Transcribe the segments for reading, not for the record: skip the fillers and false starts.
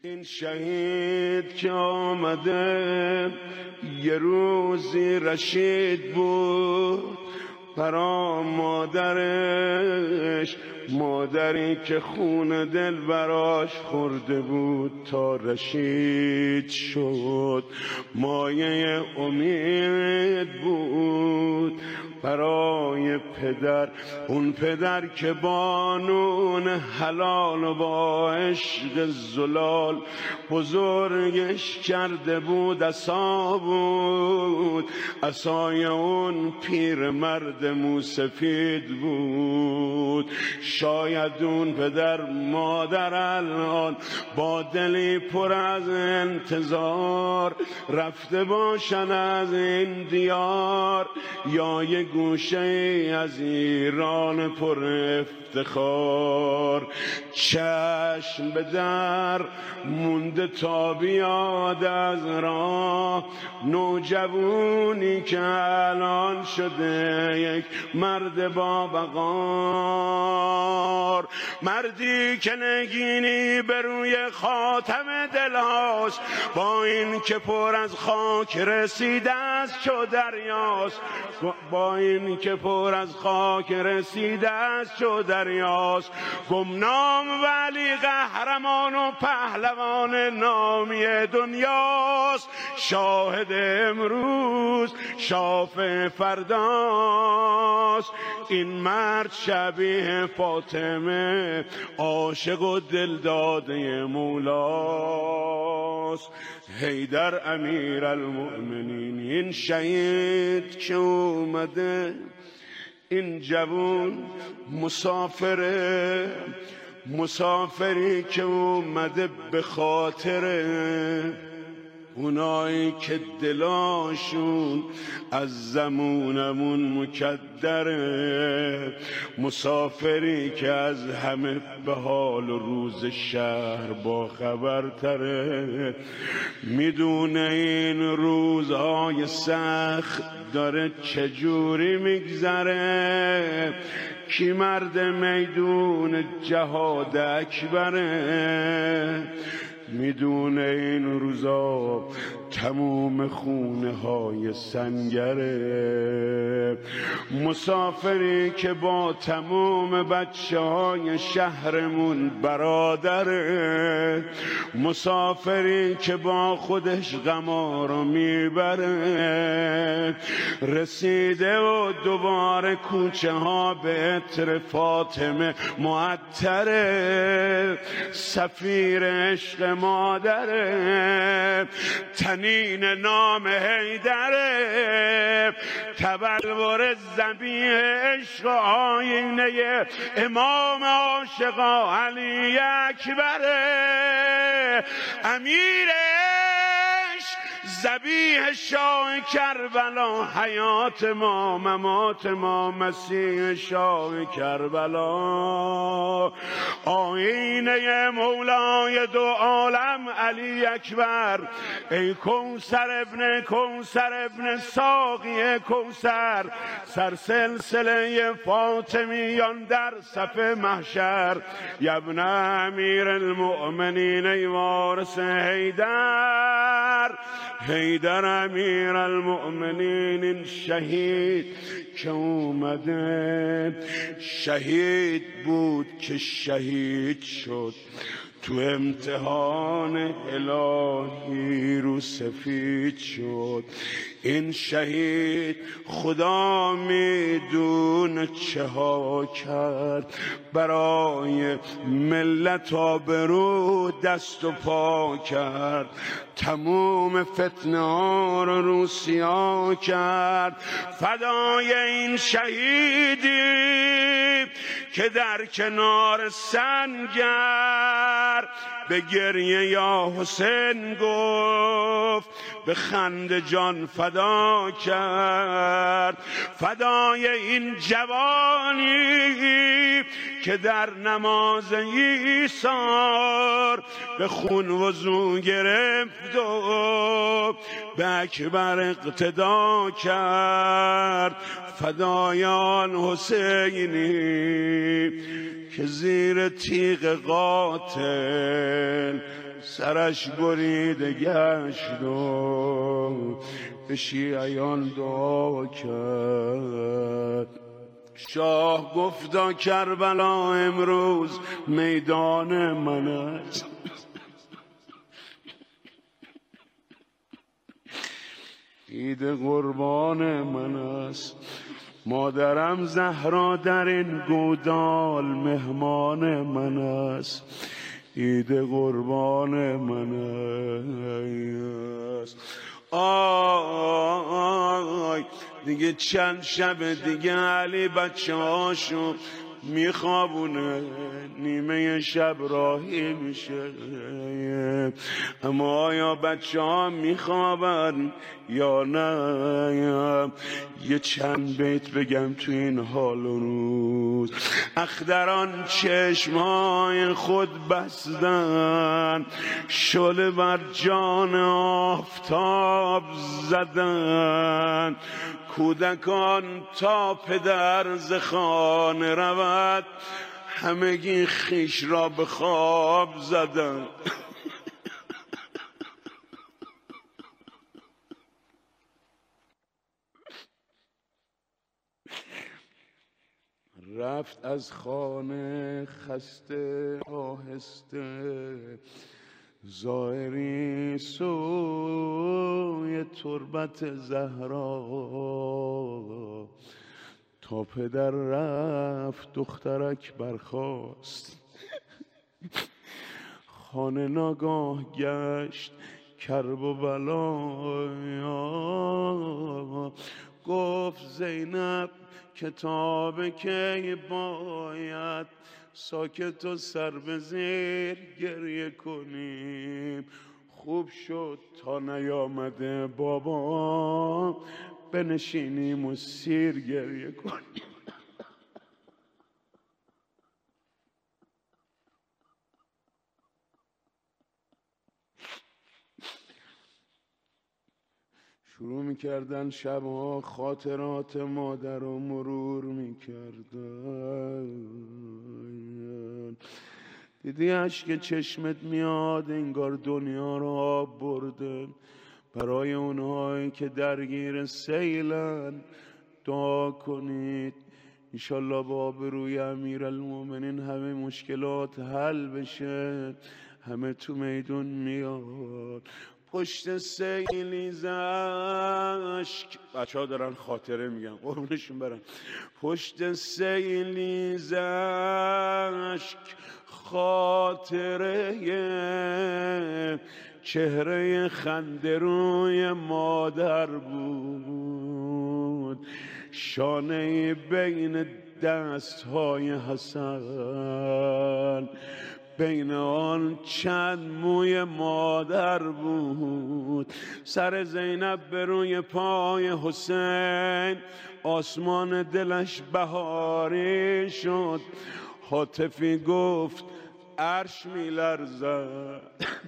این شهید که آمده یه روزی رشید بود برا مادرش، مادری که خون دل براش خورده بود تا رشید شد. مایه امید بود برای پدر، اون پدر که با نون حلال و با عشق زلال بزرگش کرده بود. عصا بود، عصای اون پیر مرد موسفید بود. شاید اون پدر مادر الان با دلی پر از انتظار رفته باشن از این دیار، یا یه گوشه از ایران پر افتخار. چشم به در مونده تا بیاد از راه نوجوانی که الان شده یک مرد با وقار. مردی که نگینی به روی خاتم دلهاست، با این که پر از خاک رسیده است چو دریاست، با این که پر از خاک رسیده است چو دریاست. گمنام ولی قهرمان و پهلوان نامی دنیاست. شاهد امروز شافع فرداست. این مرد شبیه فاطمه عاشق و دلداده مولاست. حیدر امیرالمؤمنین این شهید که اومده، این جوون مسافره، مسافری که اومده به خاطر اونایی که دلاشون از زمونمون مکدره. مسافری که از همه به حال و روز شهر با خبرتره. میدونه این روزهای سخت داره چجوری میگذره. کی مرد میدون جهاد اکبره. میدونه این روزا تموم خونه های سنگره. مسافری که با تموم بچه های شهرمون برادره. مسافری که با خودش غما رو میبره. رسیده و دوباره کوچه ها به عطر فاطمه معطره. سفیر عشق مادره، تنین نام حیدره. تبلور ذبیح عشق آینه امام عاشقا علی اکبره. امیر ذبیح شاه کربلا، حیات ما ممات ما مسیح شاه کربلا. آینه مولای دو عالم علی اکبر. ای کوثر ابن ساقی کوثر، سرسلسله فاطمیان در صف محشر. یبن امیر المؤمنین ای وارث حیدر، حیدر امیر المؤمنین این شهید که اومده. شهید بود که شهید شد، تو امتحان الهی رو سفید شد. این شهید خدا میدونه چه ها کرد، برای ملت آبرو دست و پا کرد. تموم فتنه ها رو سیاه کرد. فدای این شهیدی که در کنار سنگر به گریه یا حسین گفت، به خنده جان فدا کرد. فدای این جوانی که در نماز ایثار به خون وضو گرفت و به اکبر اقتدا کرد. فدای آن حسینی که زیر تیغ قاتل سرش بریده گشت و به شیعیان دعا کرد. شاه گفتا کربلا امروز میدان من است، عید قربان من است. مادرم زهرا در این گودال مهمان من است، عید قربان من است. آی دیگه چند شب دیگه علی بچه هاشو میخوابونه، نیمه شب راهی میشه. اما آیا بچه ها میخوابن یا نه؟ یه چند بیت بگم تو این حال و روز. اختران چشمای خود بستن، شعله بر جان آفتاب زدن. کودکان تا پدر ز خانه رود، همگی خویش را به خواب زدن. رفت از خانه خسته آهسته، زائری سوی تربت زهرا. تا پدر رفت دخترک برخاست، خانه ناگاه گشت کرب و بلا. گفت زینب کتاب کی باید، ساکت و سر به زیر گریه کنیم. خوب شد تا نیامده بابا، بنشینیم و سیر گریه کنیم. شروع میکردن شبها خاطرات مادر رو مرور میکردن. دیدی اشک چشمت میاد انگار دنیا رو آب برده. برای اونهایی که درگیر سیلن دعا کنید انشالله با آبروی امیرالمومنین همه مشکلات حل بشه. همه تو میدون میاد. پشت سیلی زشک، بچه ها دارن خاطره میگن قربونشون برن. پشت سیلی زشک خاطره چهره خنده روی مادر بود. شانه بین دستهای حسن، بین آن چند موی مادر بود. سر زینب به روی پای حسین، آسمان دلش بهاری شد. هاتفی گفت عرش می لرزد.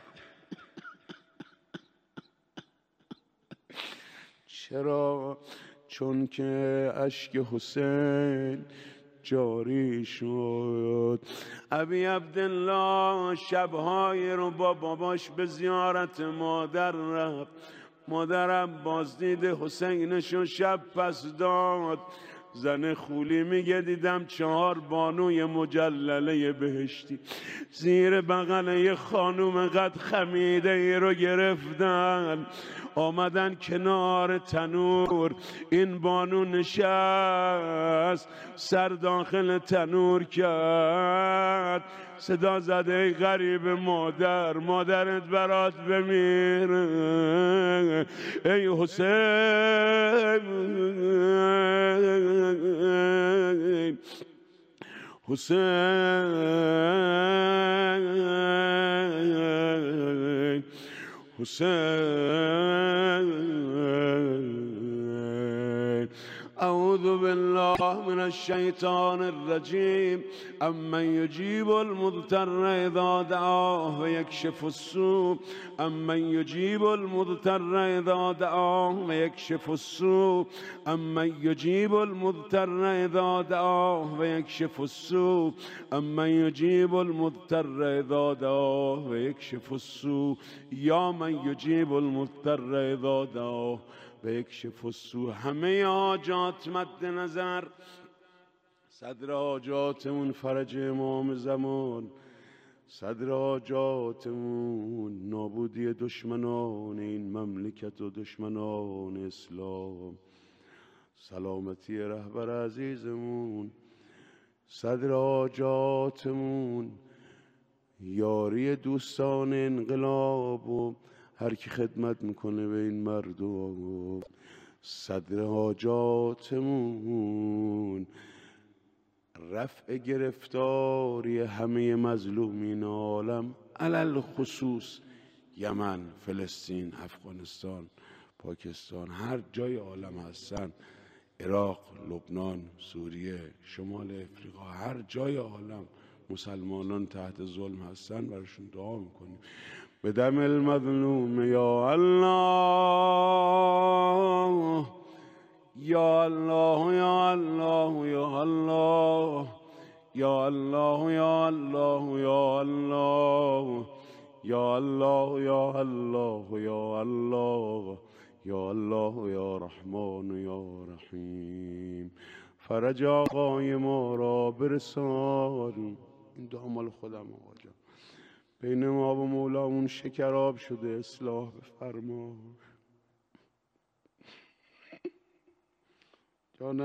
چرا؟ چون که اشک حسین جاری شد. ابی عبدالله شبهای رو با باباش به زیارت مادر رفت. مادرم بازدید حسینشو شب پس داد. زن خولی میگه دیدم 4 بانوی مجلله بهشتی زیر بغل یه خانوم قد خمیده ای رو گرفتن، آمدن کنار تنور. این بانو نشست، سر داخل تنور کرد، صدا زده ای غریب مادر، مادرت برات بمیره. ای حسین، حسین، حسین. اعوذ بالله بالله من الشيطان الرجيم أمن يجيب المضطر إذا دعاه ويكشف السوء أمن يجيب المضطر إذا دعاه ويكشف السوء أمن يجيب المضطر إذا دعاه ويكشف السوء أمن يجيب المضطر إذا دعاه ويكشف السوء يا من يجيب المضطر إذا دعاه ويكشف السوء. همه حاجات مد نظر، صدر حاجاتمون فرج امام زمان، صدر حاجاتمون نابودی دشمنان این مملکت و دشمنان اسلام، سلامتی رهبر عزیزمون، صدر حاجاتمون یاری دوستان انقلاب و هر کی خدمت میکنه به این مردم، صدر حاجاتمون رفع گرفتاری همه مظلومین عالم، علل خصوص یمن، فلسطین، افغانستان، پاکستان، هر جای عالم هستن، عراق، لبنان، سوریه، شمال افریقا، هر جای عالم مسلمانان تحت ظلم هستن براشون دعا میکنیم. به دم المظلوم یا الله یا الله یا الله یا الله یا الله یا الله یا الله یا الله یا الله یا الله یا الله یا رحمان یا رحیم. فرج آقای ما را برسان. این دعا مال خودم آقا جان. بین ما و مولامون شکراب شده، اصلاح بفرما. جان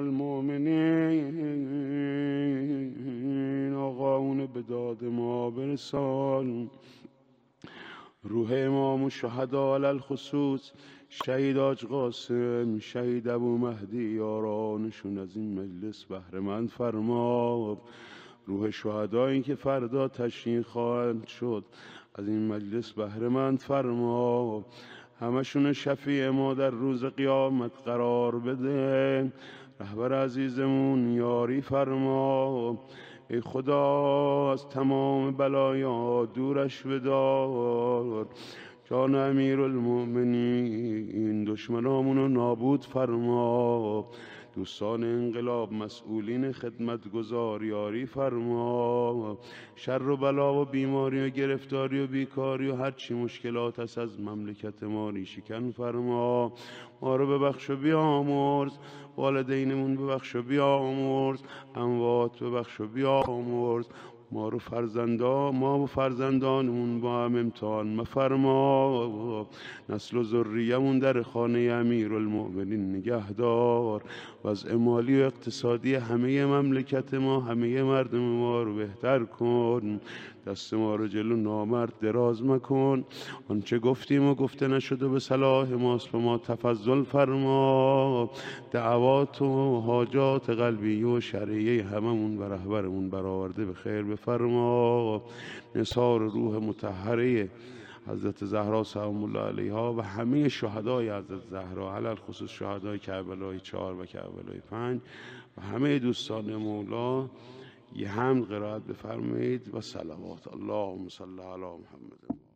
امیرالمؤمنین آقاون به داد ما برسان. روح امام و شهدا علی الخصوص، شهید حاج قاسم، شهید ابو مهدی، یارانشون از این مجلس بهره مند فرما. روح شهدایی که فردا تشییع خواهند شد از این مجلس بهره مند فرما. همشون شفیع ما در روز قیامت قرار بده. رهبر عزیزمون یاری فرما. ای خدا از تمام بلایا دورش بدار. جان امیرالمؤمنین دشمنامونو نابود فرما. دوستان انقلاب، مسئولین خدمتگزار یاری فرما. شر و بلا و بیماری و گرفتاری و بیکاری و هرچی مشکلات هست از مملکت ما ریشه‌کن فرما. ما رو ببخش و بیامرز، والدینمون ببخش و بیامرز، اموات ببخش و بیامرز. ما و فرزندانمون با هم امتحان مفرما. نسل و ذریه‌مون در خانه امیرالمؤمنین نگهدار. وضع مالی و اقتصادی همه مملکت ما، همه مردم ما رو بهتر کن. دست ما رو جلو نامرد دراز مکن. آنچه گفتیم و گفته نشده به صلاح ماست، به ما تفضل فرما. دعوات و حاجات قلبی و شرعی هممون و رهبرمون برآورده به خیر بفرما. نثار روح مطهره حضرت زهرا سلام الله علیها و همه شهدای حضرت زهرا، علل خصوص شهدای کربلای 4 و کربلای 5 و همه دوستان مولا یه حمد قرائت بفرمایید و صلوات. اللهم صل علی محمد.